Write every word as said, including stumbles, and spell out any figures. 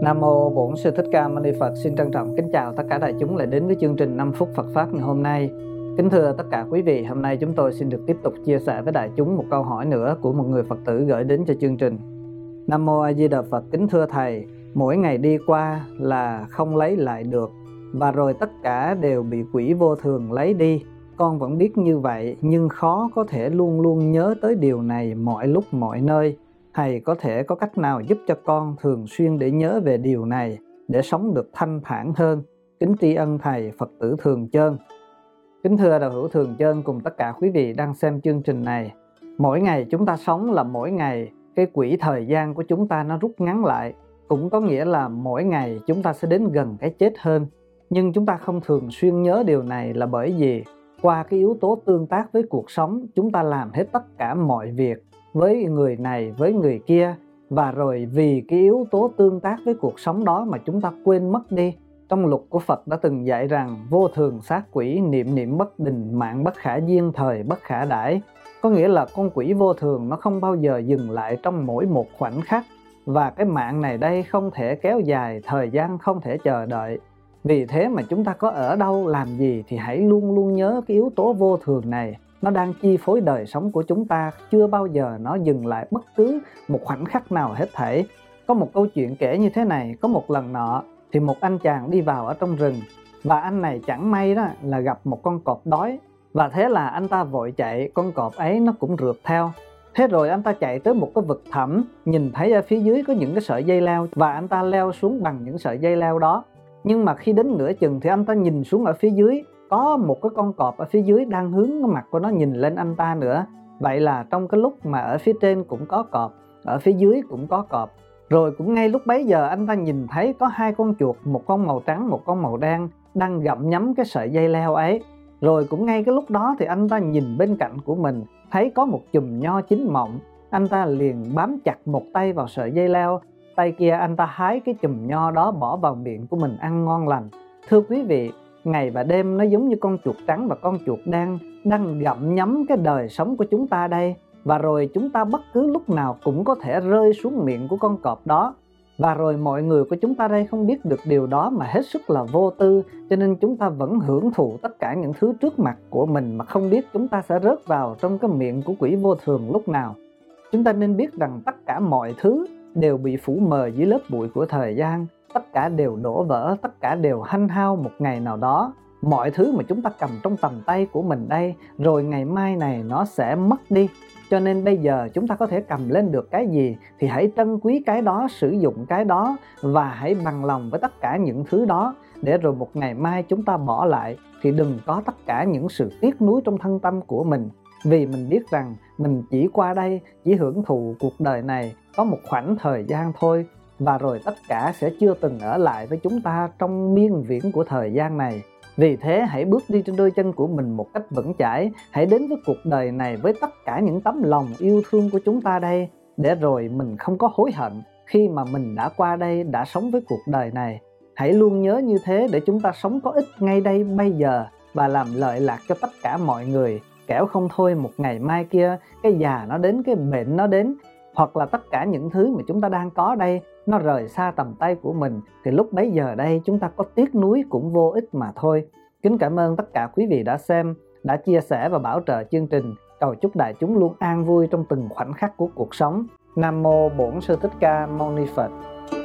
Nam mô Bổn Sư Thích Ca Mâu Ni Phật. Xin trân trọng kính chào tất cả đại chúng lại đến với chương trình năm phút Phật pháp ngày hôm nay. Kính thưa tất cả quý vị, hôm nay chúng tôi xin được tiếp tục chia sẻ với đại chúng một câu hỏi nữa của một người Phật tử gửi đến cho chương trình. Nam mô A Di Đà Phật. Kính thưa thầy, mỗi ngày đi qua là không lấy lại được, và rồi tất cả đều bị quỷ vô thường lấy đi. Con vẫn biết như vậy, nhưng khó có thể luôn luôn nhớ tới điều này mọi lúc mọi nơi. Thầy có thể có cách nào giúp cho con thường xuyên để nhớ về điều này, để sống được thanh thản hơn? Kính tri ân thầy. Phật tử Thường Chơn. Kính thưa đạo hữu Thường Chơn cùng tất cả quý vị đang xem chương trình này. Mỗi ngày chúng ta sống là mỗi ngày cái quỹ thời gian của chúng ta nó rút ngắn lại. Cũng có nghĩa là mỗi ngày chúng ta sẽ đến gần cái chết hơn. Nhưng chúng ta không thường xuyên nhớ điều này là bởi vì qua cái yếu tố tương tác với cuộc sống, chúng ta làm hết tất cả mọi việc với người này, với người kia. Và rồi vì cái yếu tố tương tác với cuộc sống đó mà chúng ta quên mất đi. Trong luật của Phật đã từng dạy rằng vô thường sát quỷ, niệm niệm bất định, mạng bất khả duyên, thời bất khả đãi. Có nghĩa là con quỷ vô thường nó không bao giờ dừng lại trong mỗi một khoảnh khắc. Và cái mạng này đây không thể kéo dài, thời gian không thể chờ đợi. Vì thế mà chúng ta có ở đâu làm gì thì hãy luôn luôn nhớ cái yếu tố vô thường này. Nó đang chi phối đời sống của chúng ta, chưa bao giờ nó dừng lại bất cứ một khoảnh khắc nào hết thảy. Có một câu chuyện kể như thế này. Có một lần nọ thì một anh chàng đi vào ở trong rừng, và anh này chẳng may đó là gặp một con cọp đói. Và thế là anh ta vội chạy, con cọp ấy nó cũng rượt theo. Thế rồi anh ta chạy tới một cái vực thẳm, nhìn thấy ở phía dưới có những cái sợi dây leo, và anh ta leo xuống bằng những sợi dây leo đó. Nhưng mà khi đến nửa chừng thì anh ta nhìn xuống ở phía dưới, có một cái con cọp ở phía dưới đang hướng cái mặt của nó nhìn lên anh ta nữa. Vậy là trong cái lúc mà ở phía trên cũng có cọp, ở phía dưới cũng có cọp. Rồi cũng ngay lúc bấy giờ anh ta nhìn thấy có hai con chuột, một con màu trắng, một con màu đen, đang gặm nhấm cái sợi dây leo ấy. Rồi cũng ngay cái lúc đó thì anh ta nhìn bên cạnh của mình, thấy có một chùm nho chín mọng. Anh ta liền bám chặt một tay vào sợi dây leo, tay kia anh ta hái cái chùm nho đó bỏ vào miệng của mình ăn ngon lành. Thưa quý vị, ngày và đêm nó giống như con chuột trắng và con chuột đen đang gặm nhấm cái đời sống của chúng ta đây. Và rồi chúng ta bất cứ lúc nào cũng có thể rơi xuống miệng của con cọp đó. Và rồi mọi người của chúng ta đây không biết được điều đó mà hết sức là vô tư, cho nên chúng ta vẫn hưởng thụ tất cả những thứ trước mặt của mình mà không biết chúng ta sẽ rớt vào trong cái miệng của quỷ vô thường lúc nào. Chúng ta nên biết rằng tất cả mọi thứ đều bị phủ mờ dưới lớp bụi của thời gian. Tất cả đều đổ vỡ, tất cả đều hanh hao một ngày nào đó. Mọi thứ mà chúng ta cầm trong tầm tay của mình đây, rồi ngày mai này nó sẽ mất đi. Cho nên bây giờ chúng ta có thể cầm lên được cái gì thì hãy trân quý cái đó, sử dụng cái đó, và hãy bằng lòng với tất cả những thứ đó, để rồi một ngày mai chúng ta bỏ lại thì đừng có tất cả những sự tiếc nuối trong thân tâm của mình. Vì mình biết rằng mình chỉ qua đây, chỉ hưởng thụ cuộc đời này có một khoảng thời gian thôi, và rồi tất cả sẽ chưa từng ở lại với chúng ta trong miên viễn của thời gian này. Vì thế hãy bước đi trên đôi chân của mình một cách vững chãi. Hãy đến với cuộc đời này với tất cả những tấm lòng yêu thương của chúng ta đây, để rồi mình không có hối hận khi mà mình đã qua đây, đã sống với cuộc đời này. Hãy luôn nhớ như thế để chúng ta sống có ích ngay đây bây giờ, và làm lợi lạc cho tất cả mọi người. Kẻo không thôi một ngày mai kia cái già nó đến, cái bệnh nó đến, hoặc là tất cả những thứ mà chúng ta đang có đây nó rời xa tầm tay của mình, thì lúc bấy giờ đây chúng ta có tiếc nuối cũng vô ích mà thôi. Kính cảm ơn tất cả quý vị đã xem, đã chia sẻ và bảo trợ chương trình. Cầu chúc đại chúng luôn an vui trong từng khoảnh khắc của cuộc sống. Nam mô Bổn Sư Thích Ca Mâu Ni Phật.